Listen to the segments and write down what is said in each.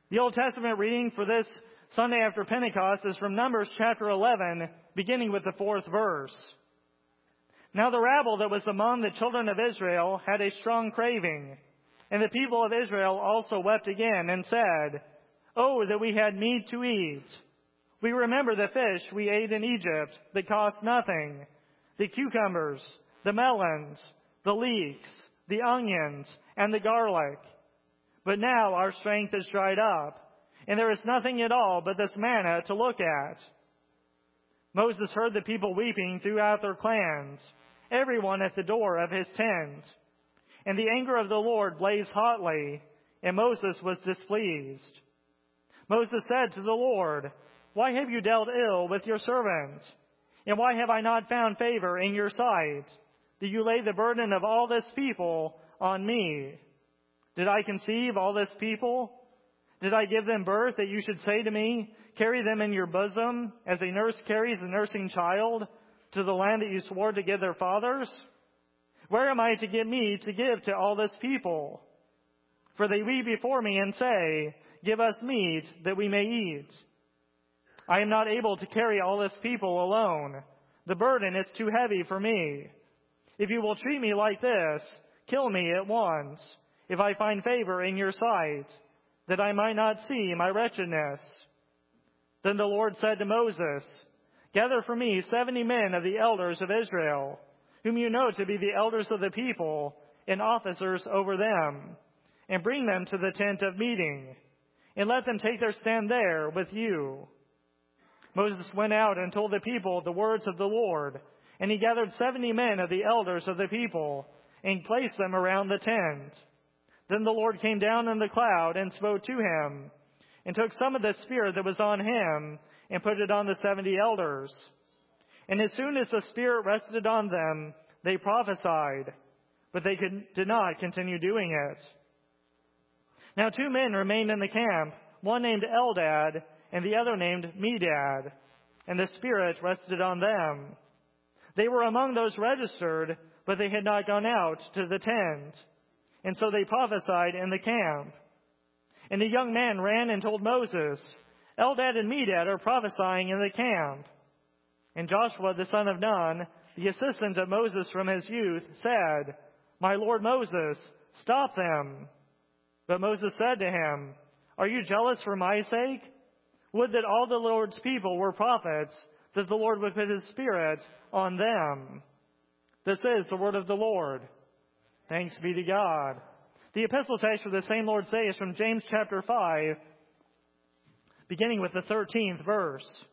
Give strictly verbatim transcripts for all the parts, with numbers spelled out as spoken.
The Old Testament reading for this Sunday after Pentecost is from Numbers chapter eleven, beginning with the fourth verse. Now the rabble that was among the children of Israel had a strong craving, and the people of Israel also wept again and said, "Oh, that we had meat to eat! We remember the fish we ate in Egypt that cost nothing, the cucumbers, the melons, the leeks, the onions, and the garlic. But now our strength is dried up, and there is nothing at all but this manna to look at." Moses heard the people weeping throughout their clans, everyone at the door of his tent. And the anger of the Lord blazed hotly, and Moses was displeased. Moses said to the Lord, "Why have you dealt ill with your servant? And why have I not found favor in your sight, that you lay the burden of all this people on me? Did I conceive all this people? Did I give them birth that you should say to me, 'Carry them in your bosom, as a nurse carries a nursing child, to the land that you swore to give their fathers? Where am I to get meat to give to all this people? For they weep before me and say, 'Give us meat that we may eat.' I am not able to carry all this people alone. The burden is too heavy for me. If you will treat me like this, kill me at once, if I find favor in your sight, that I might not see my wretchedness." Then the Lord said to Moses, "Gather for me seventy men of the elders of Israel, whom you know to be the elders of the people and officers over them, and bring them to the tent of meeting, and let them take their stand there with you." Moses went out and told the people the words of the Lord, and he gathered seventy men of the elders of the people, and placed them around the tent. Then the Lord came down in the cloud and spoke to him, and took some of the Spirit that was on him, and put it on the seventy elders. And as soon as the Spirit rested on them, they prophesied, but they could, did not continue doing it. Now two men remained in the camp, one named Eldad, and the other named Medad, and the Spirit rested on them. They were among those registered, but they had not gone out to the tent, and so they prophesied in the camp. And a young man ran and told Moses, "Eldad and Medad are prophesying in the camp." And Joshua the son of Nun, the assistant of Moses from his youth, said, "My lord Moses, stop them." But Moses said to him, "Are you jealous for my sake? Would that all the Lord's people were prophets, that the Lord would put his Spirit on them." This is the word of the Lord. Thanks be to God. The epistle text for the same Lord's Day is from James chapter five, beginning with the thirteenth verse.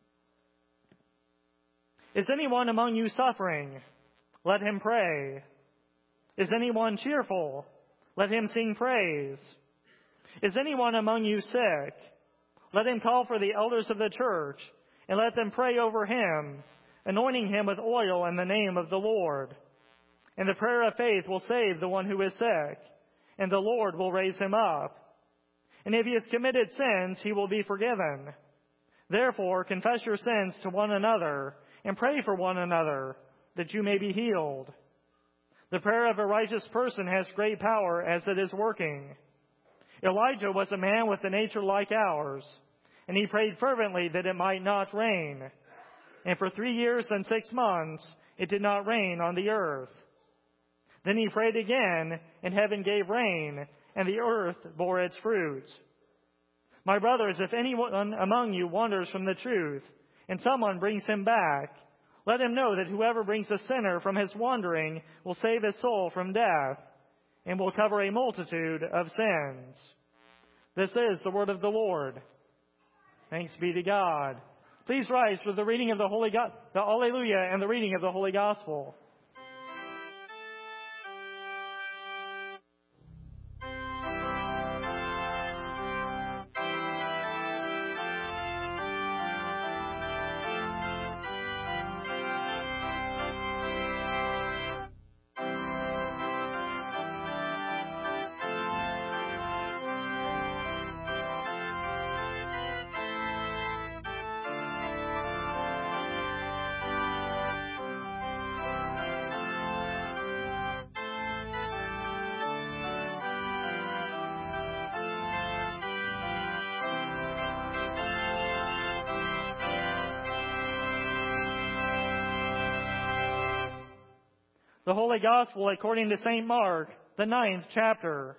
"Is anyone among you suffering? Let him pray. Is anyone cheerful? Let him sing praise. Is anyone among you sick? Let him call for the elders of the church, and let them pray over him, anointing him with oil in the name of the Lord. And the prayer of faith will save the one who is sick, and the Lord will raise him up. And if he has committed sins, he will be forgiven. Therefore, confess your sins to one another, and pray for one another, that you may be healed. The prayer of a righteous person has great power as it is working. Elijah was a man with a nature like ours, and he prayed fervently that it might not rain. And for three years and six months it did not rain on the earth. Then he prayed again, and heaven gave rain, and the earth bore its fruit. My brothers, if anyone among you wanders from the truth, and someone brings him back, let him know that whoever brings a sinner from his wandering will save his soul from death, and will cover a multitude of sins." This is the word of the Lord. Thanks be to God. Please rise for the reading of the Holy Go- the Alleluia and the reading of the Holy Gospel. The Holy Gospel according to Saint Mark, the ninth chapter.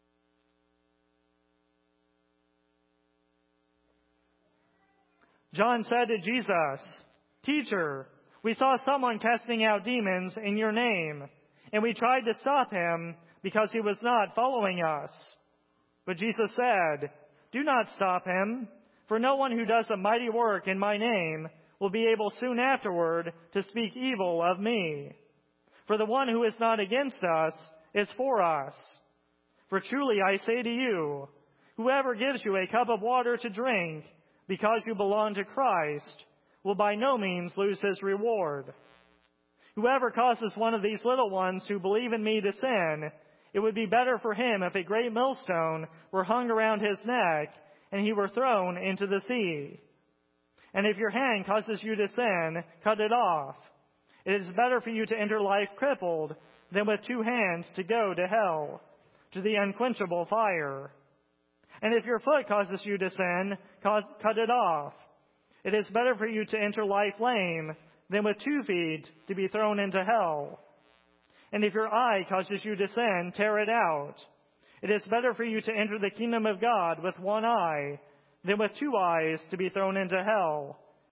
John said to Jesus, "Teacher, we saw someone casting out demons in your name, and we tried to stop him because he was not following us." But Jesus said, "Do not stop him, for no one who does a mighty work in my name will be able soon afterward to speak evil of me. For the one who is not against us is for us. For truly I say to you, whoever gives you a cup of water to drink because you belong to Christ will by no means lose his reward. Whoever causes one of these little ones who believe in me to sin, it would be better for him if a great millstone were hung around his neck and he were thrown into the sea. And if your hand causes you to sin, cut it off. It is better for you to enter life crippled than with two hands to go to hell, to the unquenchable fire. And if your foot causes you to sin, cut it off. It is better for you to enter life lame than with two feet to be thrown into hell. And if your eye causes you to sin, tear it out. It is better for you to enter the kingdom of God with one eye than with two eyes to be thrown into hell,